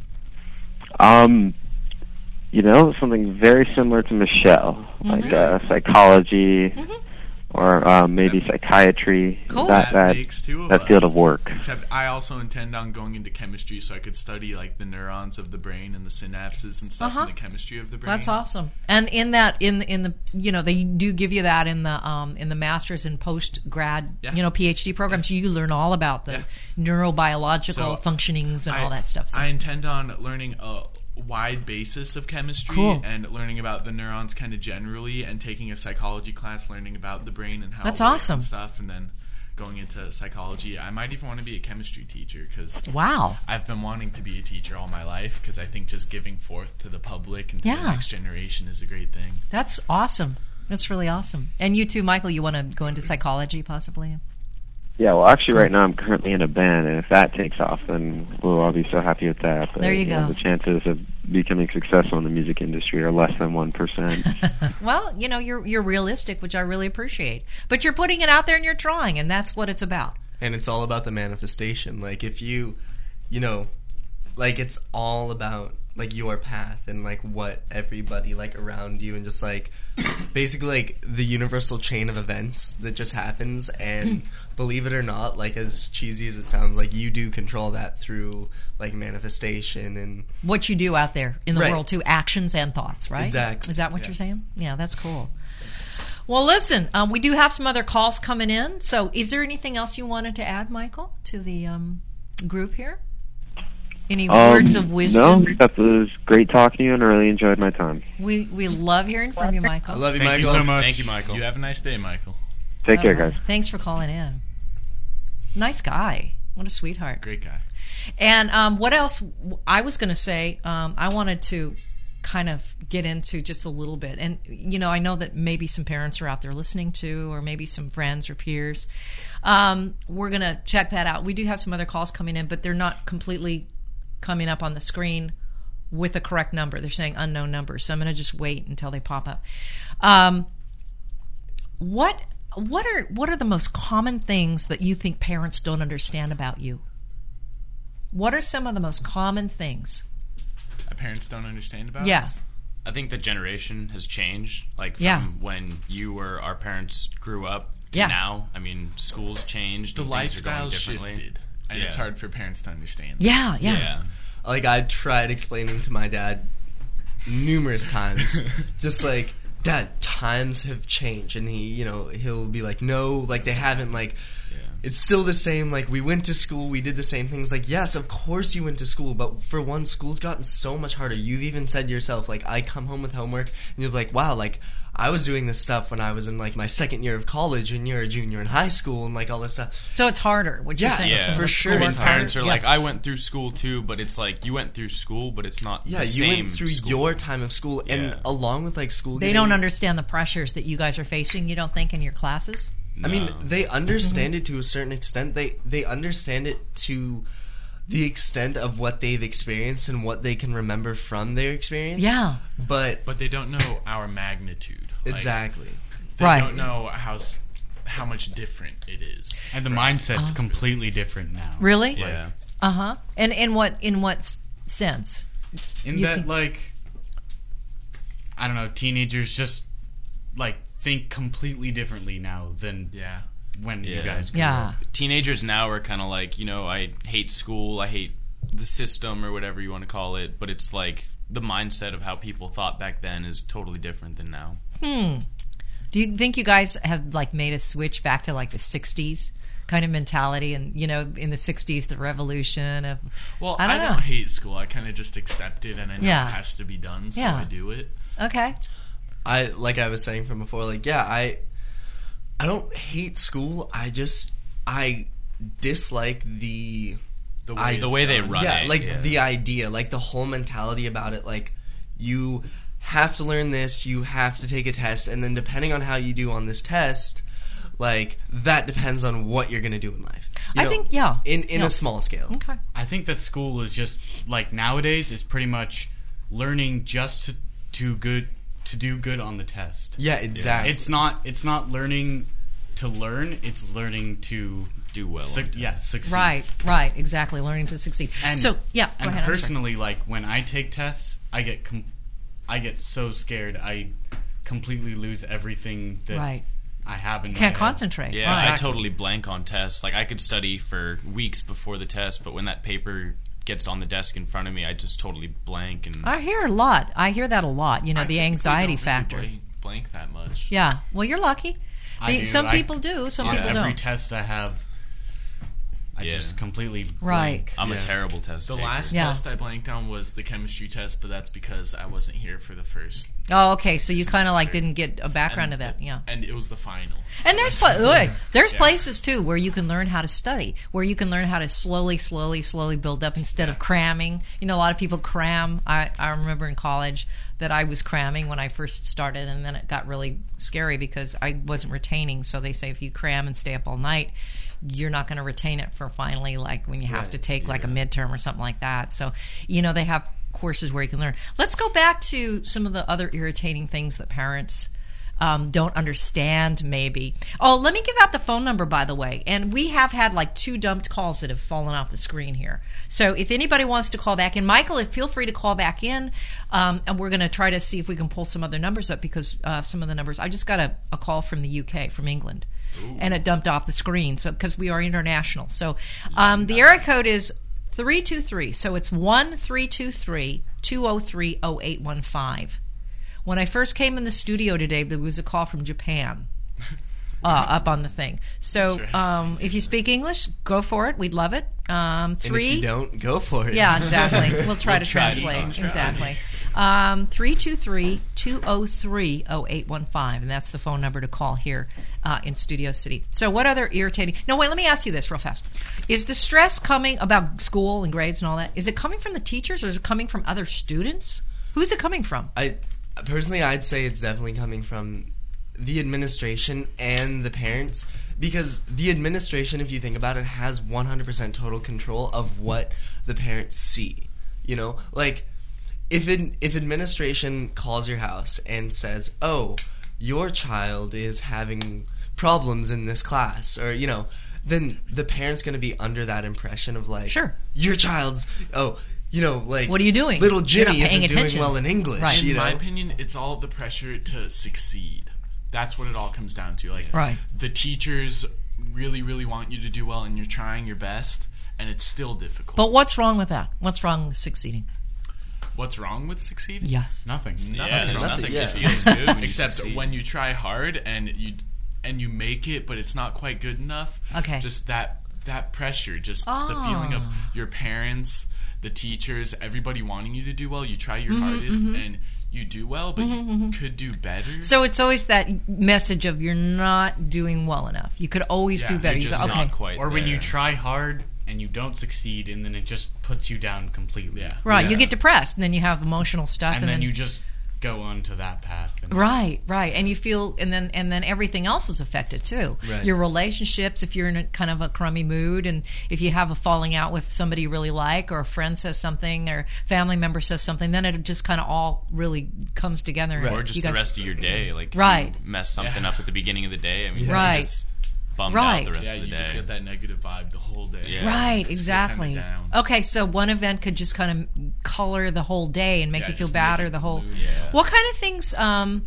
Um, you know, something very similar to Michelle, like uh, psychology, or uh, maybe psychiatry. Cool. That That that, makes two of that us. field of work. Except I also intend on going into chemistry so I could study like the neurons of the brain and the synapses and stuff Uh-huh. and the chemistry of the brain. That's awesome. And in that, in in the, you know, they do give you that in the um in the masters and post grad, Yeah. you know, PhD programs. You learn all about the Yeah. neurobiological So, functionings and I, all that stuff. So. I intend on learning a wide basis of chemistry Cool. and learning about the neurons kind of generally and taking a psychology class learning about the brain and how That's it works awesome. and stuff and then going into psychology. I might even want to be a chemistry teacher because Wow. I've been wanting to be a teacher all my life because I think just giving forth to the public and to Yeah. the next generation is a great thing. That's awesome. That's really awesome. And you too, Michael, you want to go into psychology possibly? Yeah, well, actually, right now I'm currently in a band, and if that takes off, then we'll all be so happy with that. But, There you know, go. the chances of becoming successful in the music industry are less than one percent. Well, you know, you're you're realistic, which I really appreciate. But you're putting it out there and you're trying, and that's what it's about. And it's all about the manifestation. Like, if you, you know, like, it's all about, like, your path and, like, what everybody, like, around you and just, like, basically, like, the universal chain of events that just happens. And believe it or not, like, as cheesy as it sounds, like, you do control that through, like, manifestation and... What you do out there in the Right. world, too, actions and thoughts, right? Exactly. Is that what Yeah. you're saying? Yeah, that's cool. Well, listen, um, we do have some other calls coming in. So is there anything else you wanted to add, Michael, to the um, group here? Any Um, words of wisdom? No, except it was great talking to you, and I really enjoyed my time. We we love hearing from you, Michael. I love you, Thank Michael. you so much. Thank you, Michael. You have a nice day, Michael. Take care, All right. guys. Thanks for calling in. Nice guy. What a sweetheart. Great guy. And um, what else I was going to say, um, I wanted to kind of get into just a little bit. And, you know, I know that maybe some parents are out there listening to, or maybe some friends or peers. Um, we're going to check that out. We do have some other calls coming in, but they're not completely coming up on the screen with the correct number. They're saying unknown numbers. So I'm going to just wait until they pop up. Um, what what are what are the most common things that you think parents don't understand about you? What are some of the most common things? Our parents don't understand about Yeah. us. I think the generation has changed. Like from Yeah. when you or our parents grew up to Yeah. now. I mean, schools changed. The and things are going lifestyle differently. shifted, and Yeah. it's hard for parents to understand. Yeah, yeah. Yeah. Like, I tried explaining to my dad numerous times, just like, Dad, times have changed. And he, you know, he'll be like, no, like, they haven't, like, Yeah. it's still the same. Like, we went to school, we did the same things. Like, yes, of course you went to school, but for one, school's gotten so much harder. You've even said yourself, like, I come home with homework, and you're like, wow, like, I was doing this stuff when I was in, like, my second year of college, and you're a junior in high school, and, like, all this stuff. So it's harder. What you're Yeah, saying? Yeah, So for the sure. schoolwork's It's And parents harder? are Yeah. like, I went through school too, but it's like you went through school, but it's not Yeah, the you same went through school. your time of school, and Yeah. along with, like, school They getting- don't understand the pressures that you guys are facing. You don't think in your classes? I mean, No. they understand it to a certain extent. They they understand it to the extent of what they've experienced and what they can remember from their experience. Yeah. But But they don't know our magnitude. Like, exactly. They Right. don't know how s- how much different it is. And the for us. mindset's completely different now. Really? Yeah. Uh huh. And in what in what s- sense? In You that, think- like, I don't know, teenagers just, like, think completely differently now than Yeah. when you Yeah. guys grew Yeah. up. Teenagers now are kind of like, you know, I hate school, I hate the system or whatever you want to call it, but it's like the mindset of how people thought back then is totally different than now. Hmm. Do you think you guys have like made a switch back to like the sixties kind of mentality? And you know, in the sixties, the revolution of Well, I I don't don't, know. hate school. I kind of just accept it, and I know Yeah. it has to be done, so Yeah. I do it. okay. I like I was saying from before. Like, yeah, I I don't hate school. I just I dislike the The way, I- it's The way they done. run yeah, it. like yeah. the idea, like the whole mentality about it. Like, you have to learn this, you have to take a test, and then depending on how you do on this test, like that depends on what you're gonna do in life. You I know, think yeah. in in Yeah. a small scale. Okay. I think that school is just, like, nowadays is pretty much learning just to, to good to do good on the test. Yeah, exactly. It's not it's not learning to learn, it's learning to do well. suc- on it. yeah, succeed. Right. Right. Exactly. Learning to succeed. And, so yeah. Go and ahead. I'm sorry. personally, like, when I take tests, I get com- I get so scared. I completely lose everything that Right. I have in my Can't head. concentrate. Yeah, Right. I totally blank on tests. Like I could study for weeks before the test, but when that paper gets on the desk in front of me, I just totally blank. And I hear a lot. I hear that a lot. You know, I the typically anxiety don't really factor. Blank, blank that much. Yeah. Well, you're lucky. I The- do. some I- people do. Some on people every don't. test I have, I Yeah. just completely Right. blank. I'm Yeah. a terrible test The taker. last Yeah. test I blanked on was the chemistry test, but that's because I wasn't here for the first. Oh, okay. So you kind of like semester. didn't get a background and, of that. Yeah. And it was the final. And So there's that's- pla- wait, there's Yeah. places too where you can learn how to study, where you can learn how to slowly, slowly, slowly build up instead of cramming. You know, a lot of people cram. I, I remember in college that I was cramming when I first started, and then it got really scary because I wasn't retaining. So they say if you cram and stay up all night, you're not going to retain it for finally, like when you have Right, to take like a yeah. midterm or something like that. So, you know, they have courses where you can learn. Let's go back to some of the other irritating things that parents um, don't understand, maybe. Oh, let me give out the phone number, by the way. And we have had like two dumped calls that have fallen off the screen here. So if anybody wants to call back in, Michael, if, feel free to call back in. Um, and we're going to try to see if we can pull some other numbers up, because uh, some of the numbers, I just got a, a call from the U K, from England. Ooh. And it dumped off the screen, so because we are international. So um, the area code is three two three. So it's one three two three, two zero three, zero eight one five. When I first came in the studio today, there was a call from Japan uh, up on the thing. So um, if you speak English, go for it. We'd love it. Um, three. And if you don't, go for it. Yeah, exactly. We'll try We'll to try to translate. try. Exactly. Um, three two three, two zero three, zero eight one five, and that's the phone number to call here uh, in Studio City. So what other irritating... No, wait, let me ask you this real fast. Is the stress coming about school and grades and all that, is it coming from the teachers or is it coming from other students? Who's it coming from? I personally, I'd say it's definitely coming from the administration and the parents, because the administration, if you think about it, has one hundred percent total control of what the parents see. You know, like if in, if administration calls your house and says, "Oh, your child is having problems in this class," or you know, then the parent's going to be under that impression of like, Sure, your child's oh. You know, like, what are you doing? Little You're not Jimmy isn't paying doing attention. well in English. Right. You In know? my opinion, it's all the pressure to succeed. That's what it all comes down to. Like, Right. the teachers really, really want you to do well, and you're trying your best, and it's still difficult. But what's wrong with that? What's wrong with succeeding? What's wrong with sucking? Yes. Nothing. Yeah, Nothing's there's wrong. nothing. Yeah. It feels good when you Except succeed. when you try hard and you and you make it, but it's not quite good enough. Okay. Just that that pressure, just the Oh. feeling of your parents, the teachers, everybody wanting you to do well. You try your Mm-hmm, hardest and you do well, but you could do better. So it's always that message of you're not doing well enough. You could always Yeah, do better. you're You just go, okay. not quite Or when there. you try hard and you don't succeed, and then it just puts you down completely. Yeah. Right, Yeah. you get depressed, and then you have emotional stuff, And, and, then, you just go on to that path. And right, right, and you feel, and then and then everything else is affected too. Right. Your relationships, if you're in a kind of a crummy mood, and if you have a falling out with somebody you really like, or a friend says something, or family member says something, then it just kind of all really comes together. and or you just the guys- rest of your day. Like, if Right. you mess something Yeah. up at the beginning of the day, I mean, you're Right. just bummed Right. out the rest Yeah, of the you day. just get that negative vibe the whole day. Yeah. Right, Just get exactly. kinda down. Okay, so one event could just kind of color the whole day and make Yeah, you feel just bad, or make the the whole. mood. Yeah. What kind of things um,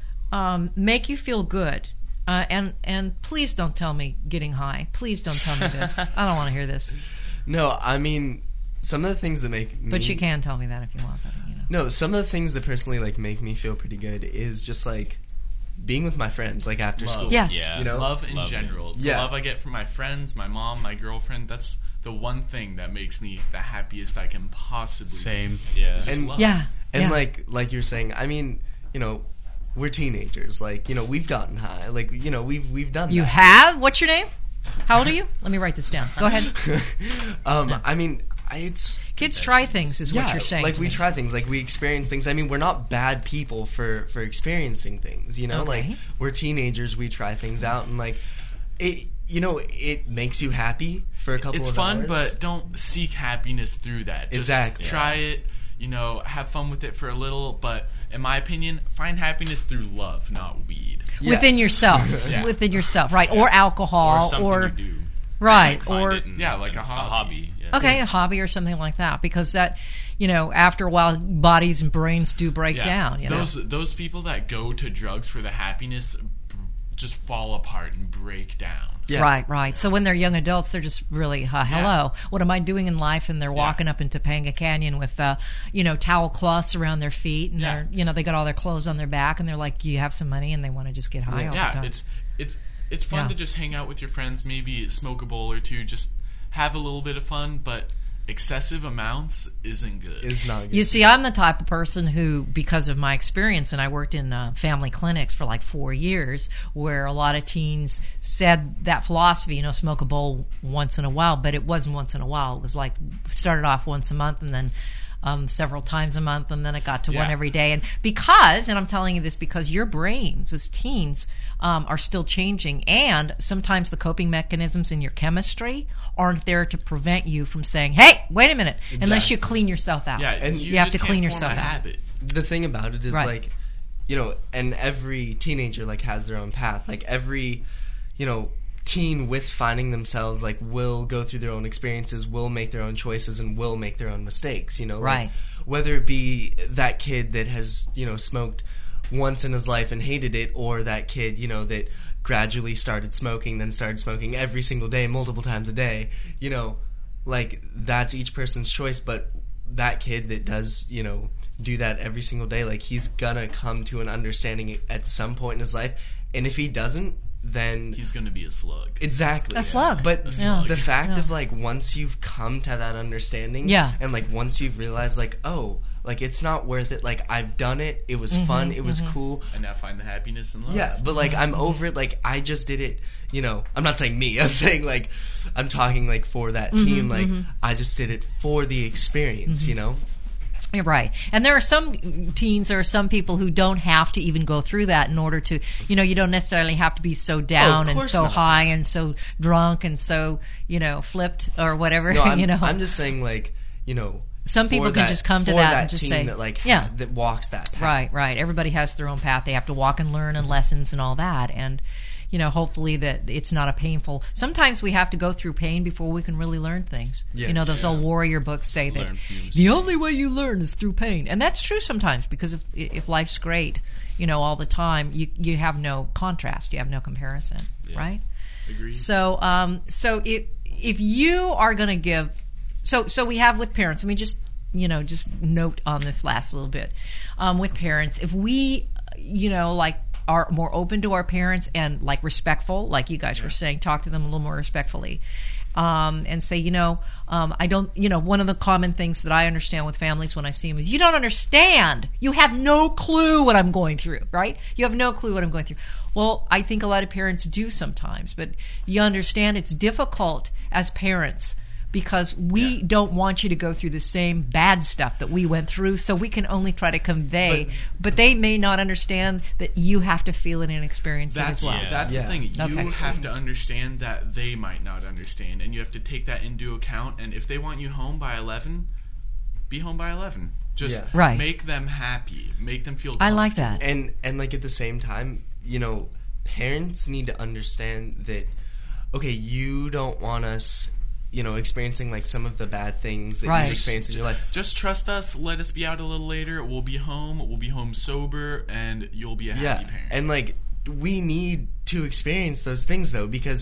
um, make you feel good? Uh, and and please don't tell me getting high. Please don't tell me this. I don't want to hear this. No, I mean, some of the things that make me... But you can tell me that if you want. But, you know. No, some of the things that personally, like, make me feel pretty good is just, like, being with my friends, like, after Love. school. Yes. Yeah. You know? Love in Love it. general. The Yeah. love I get from my friends, my mom, my girlfriend, that's the one thing that makes me the happiest I can possibly be. Same. Yeah. It's just And- love. Yeah. And, yeah. like, like you're saying, I mean, you know, we're teenagers. Like, you know, we've gotten high. Like, you know, we've we've done You that. have? What's your name? How old are you? Let me write this down. Go ahead. um, I mean, I, it's... Kids try things, is yeah, what you're saying. like to we me. try things, like we experience things. I mean, we're not bad people for for experiencing things, you know. Okay. Like we're teenagers, we try things out, and like it, you know, it makes you happy for a couple It's of fun, hours. but don't seek happiness through that. Just Exactly. try it, you know, have fun with it for a little, but in my opinion, find happiness through love, not weed. Yeah. Within yourself. Yeah. Within yourself, right? Or alcohol, or something or you do. right, Find or it in- Yeah, like in a hobby. Yeah. okay, a hobby or something like that, because that, you know, after a while, bodies and brains do break Yeah. down. You know, those those people that go to drugs for the happiness b- just fall apart and break down. Yeah. right, right. So when they're young adults, they're just really, uh, hello, what am I doing in life? And they're walking up in Topanga Canyon with, uh, you know, towel cloths around their feet, and Yeah. they're, you know, they got all their clothes on their back, and they're like, "You have some money," and they want to just get high all the Yeah, time. it's it's it's fun Yeah. to just hang out with your friends, maybe smoke a bowl or two, just have a little bit of fun, but excessive amounts isn't good. It's not good. You see, I'm the type of person who, because of my experience, and I worked in uh, family clinics for like four years, where a lot of teens said that philosophy, you know, smoke a bowl once in a while, but it wasn't once in a while. It was like started off once a month, and then um, several times a month, and then it got to Yeah. one every day. And because, and I'm telling you this because your brains as teens um, are still changing, and sometimes the coping mechanisms in your chemistry aren't there to prevent you from saying, "Hey, wait a minute," unless you clean yourself out. Yeah, And you, you have just to clean can't form yourself a out. habit. The thing about it is Right. like, you know, and every teenager like has their own path. Like every, you know, teen with finding themselves like will go through their own experiences, will make their own choices, and will make their own mistakes. You know, like, Right. whether it be that kid that has, you know, smoked once in his life and hated it, or that kid, you know, that gradually started smoking, then started smoking every single day, multiple times a day. You know, like that's each person's choice. But that kid that does, you know, do that every single day, like he's gonna come to an understanding at some point in his life. And if he doesn't, then He's going to be a slug. exactly A slug. But A slug. the fact Yeah. of like once you've come to that understanding, Yeah. and like once you've realized like, oh, like it's not worth it. Like I've done it. It was fun. It was cool. And now find the happiness in love. Yeah, but like I'm over it. Like I just did it. You know, I'm not saying me. I'm saying like I'm talking like for that team. Like I just did it for the experience. You know. You're right. And there are some teens, there are some people who don't have to even go through that in order to, you know, you don't necessarily have to be so down and course so not. high and so drunk and so, you know, flipped or whatever, No, I'm, you know. I'm just saying like you know. Some for people can that- just come to for that and just team say- that like Yeah. that walks that path. Right, right. Everybody has their own path. They have to walk and learn and lessons and all that. And, you know, hopefully that it's not a painful. Sometimes we have to go through pain before we can really learn things. Yeah. You know, those Yeah. old warrior books say that Learn from your the only way you learn is through pain. And that's true sometimes because if if life's great, you know, all the time, you you have no contrast. You have no comparison, Yeah. right? Agreed. So, um, so if if you are going to give, so so we have with parents. Let me just you know just note on this last little bit um, with parents. If we, you know, like are more open to our parents and like respectful, like you guys were saying, talk to them a little more respectfully. Um, and say, you know, um, I don't, you know, one of the common things that I understand with families when I see them is you don't understand. You have no clue what I'm going through, right? You have no clue what I'm going through. Well, I think a lot of parents do sometimes, but you understand it's difficult as parents because we Yeah. don't want you to go through the same bad stuff that we went through, so we can only try to convey, but, But- they may not understand that you have to feel it and experience it That's as well. Yeah. that's Yeah. the thing. You Okay. have to understand that they might not understand, and you have to take that into account. And if they want you home by eleven, be home by eleven. Just Yeah. Right. make them happy. Make them feel. I like that. comfortable. and and like at the same time, you know, parents need to understand that okay, you don't want us, you know, experiencing like some of the bad things that Right. you experience in your life. Just trust us. Let us be out a little later. We'll be home. We'll be home sober, and you'll be a happy Yeah, parent. and like we need to experience those things though, because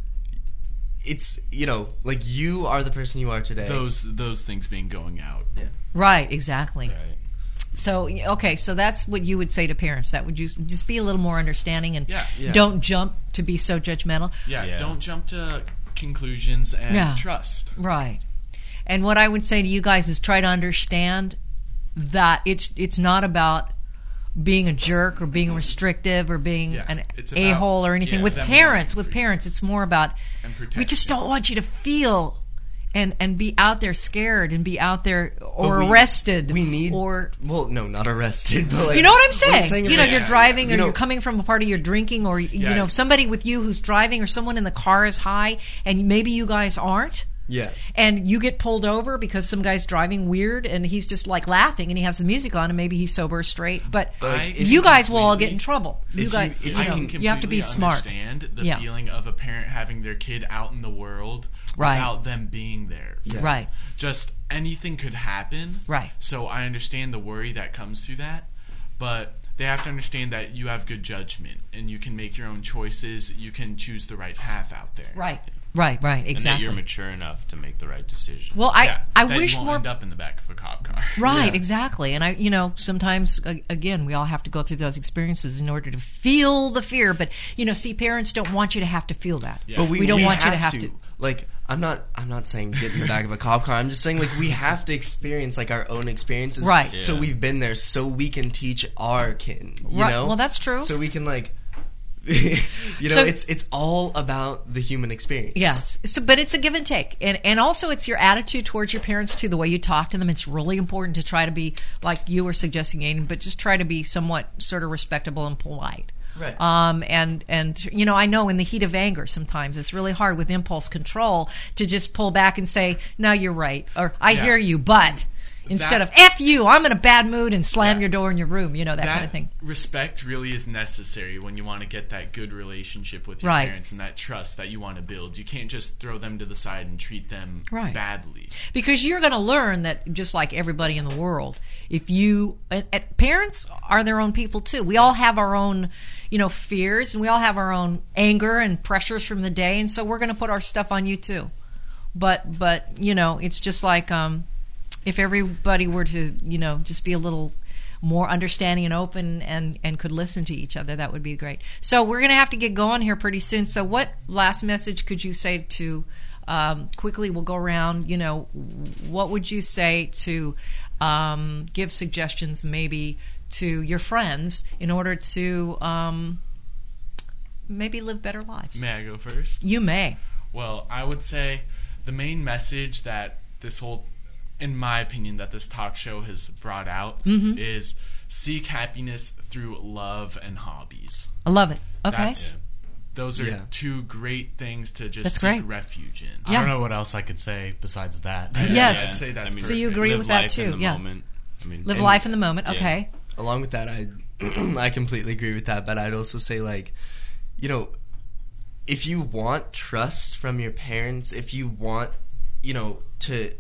it's, you know, like you are the person you are today. those those things being going out. Yeah. Right, exactly. Right. So okay, so that's what you would say to parents. That would you just be a little more understanding and Yeah. Yeah. don't jump to be so judgmental. Yeah, Yeah. don't jump to conclusions and Yeah. trust. Right. And what I would say to you guys is try to understand that it's it's not about being a jerk or being restrictive or being Yeah, an it's about- a-hole or anything. yeah, with them parents, wanting with freedom. parents, it's more about And we just protection. don't want you to feel and and be out there scared and be out there or But we- arrested We need or well, no, not arrested, but like you know what I'm saying? saying is you know, like, you're yeah, driving you or know- you're coming from a party, you're drinking, or you Yeah. know, somebody with you who's driving, or someone in the car is high, and maybe you guys aren't. yeah. And you get pulled over because some guy's driving weird and he's just like laughing and he has the music on and maybe he's sober or straight. But But, like, I- if you you guys will all completely- get in trouble. You if you- guys, if you, I know, can you have to be completely smart. understand the Yeah. feeling of a parent having their kid out in the world Right. without them being there. Yeah. Right. Just anything could happen. Right. So I understand the worry that comes through that, but they have to understand that you have good judgment and you can make your own choices. You can choose the right path out there. Right. Right. Right. And that Exactly. you're mature enough to make the right decision. Well, I Yeah, I that wish you won't more. end up in the back of a cop car. Right, Yeah. exactly. And I, you know, sometimes a- again, we all have to go through those experiences in order to feel the fear. But you know, see, parents don't want you to have to feel that. Yeah. But we, We don't we want you to have have to. Like, I'm not. I'm not saying get in the back of a cop car. I'm just saying like we have to experience like our own experiences. Right. So Yeah. we've been there, so we can teach our kin. You Right. know. Well, that's true. So we can like you know, So- it's it's all about the human experience. Yes. So, but it's a give and take. And and also it's your attitude towards your parents too, the way you talk to them. It's really important to try to be, like you were suggesting, Aiden, but just try to be somewhat sort of respectable and polite. Right. Um, and, and, you know, I know in the heat of anger sometimes it's really hard with impulse control to just pull back and say, no, you're right. Or I Yeah. hear you, but instead That- of F you, I'm in a bad mood and slam Yeah. your door in your room, you know, that, that kind of thing. respect really is necessary when you want to get that good relationship with your Right. parents and that trust that you want to build. You can't just throw them to the side and treat them Right. badly. Because you're going to learn that just like everybody in the world, if you and, and parents are their own people too. We all have our own, you know, fears, and we all have our own anger and pressures from the day, and so we're going to put our stuff on you too. But but you know, it's just like um, if everybody were to, you know, just be a little more understanding and open and, and could listen to each other, that would be great. So we're going to have to get going here pretty soon. So what last message could you say to, um, quickly we'll go around, you know, what would you say to um, give suggestions maybe to your friends in order to um, maybe live better lives? May I go first? You may. Well, I would say the main message that this whole, in my opinion, that this talk show has brought out Mm-hmm. is seek happiness through love and hobbies. I love it. Okay. That's, those are Yeah. two great things to just That's seek great. refuge in. I Yeah. don't know what else I could say besides that. Yes. I'd say that's I mean, So you perfect. agree live with that life too, In the yeah. moment. I mean, Live And- life in the moment. yeah. Okay. Along with that, I I completely agree with that, but I'd also say, like, you know, if you want trust from your parents, if you want, you know, to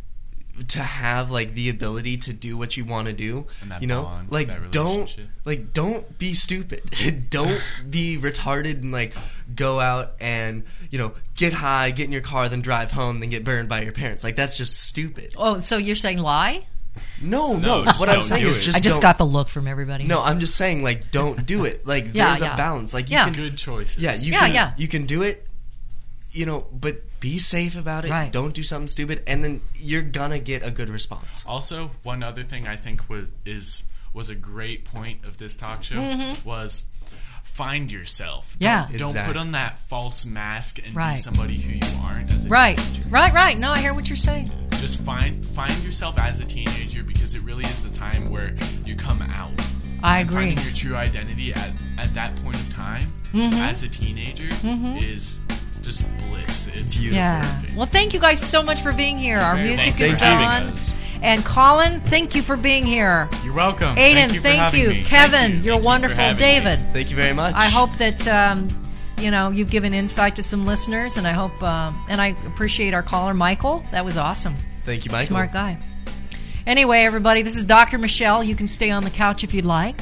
to have like the ability to do what you want to do, And that you know, bond, like that don't relationship. like don't be stupid. Don't be retarded and like go out and, you know, get high, get in your car, then drive home, then get burned by your parents. Like, that's just stupid. Oh, so you're saying lie? No, No, no. just What I'm don't saying do is it. just I just don't- got the look from everybody. No, I'm just saying, like, don't do it. Like, Yeah, there's yeah. a balance. Like, you Yeah. can, Good choices. yeah, you Yeah, can, yeah. you can do it, you know, but be safe about it. Right. Don't do something stupid, and then you're gonna get a good response. Also, one other thing I think was is was a great point of this talk show was find yourself. Mm-hmm. Yeah. Don't, don't Exactly. put on that false mask and Right. be somebody who you aren't as a Right. teenager. Right, right. No, I hear what you're saying. Just find find yourself as a teenager, because it really is the time where you come out. I And agree. Finding your true identity at, at that point of time Mm-hmm. as a teenager is just bliss. It's, beautiful. Yeah. perfect. Well, thank you guys so much for being here. Our Very music welcome. is Thanks for on. having us. And Colin, thank you for being here. You're welcome. Aiden, thank you. For thank having you. Me. Kevin, Thank you. you're Thank you for wonderful. having me. David, Thank you very much. I hope that um, you know you've given insight to some listeners, and I hope um, and I appreciate our caller, Michael. That was awesome. Thank you, Michael. Smart guy. Anyway, everybody, this is Doctor Michelle. You can stay on the couch if you'd like.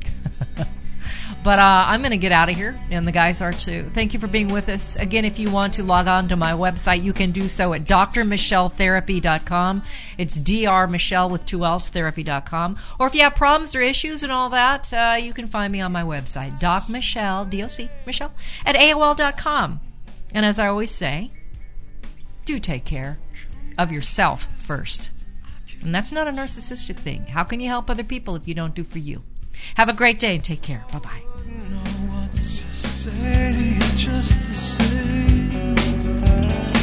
But uh, I'm going to get out of here, and the guys are too. Thank you for being with us. Again, if you want to log on to my website, you can do so at d r michelle therapy dot com. It's D R Michelle with two L's, therapy dot com. Or if you have problems or issues and all that, uh, you can find me on my website, Doc Michelle, D O C, Michelle, at A O L dot com. And as I always say, do take care of yourself first. And that's not a narcissistic thing. How can you help other people if you don't do for you? Have a great day and take care. Bye-bye. Know what to say, just the same.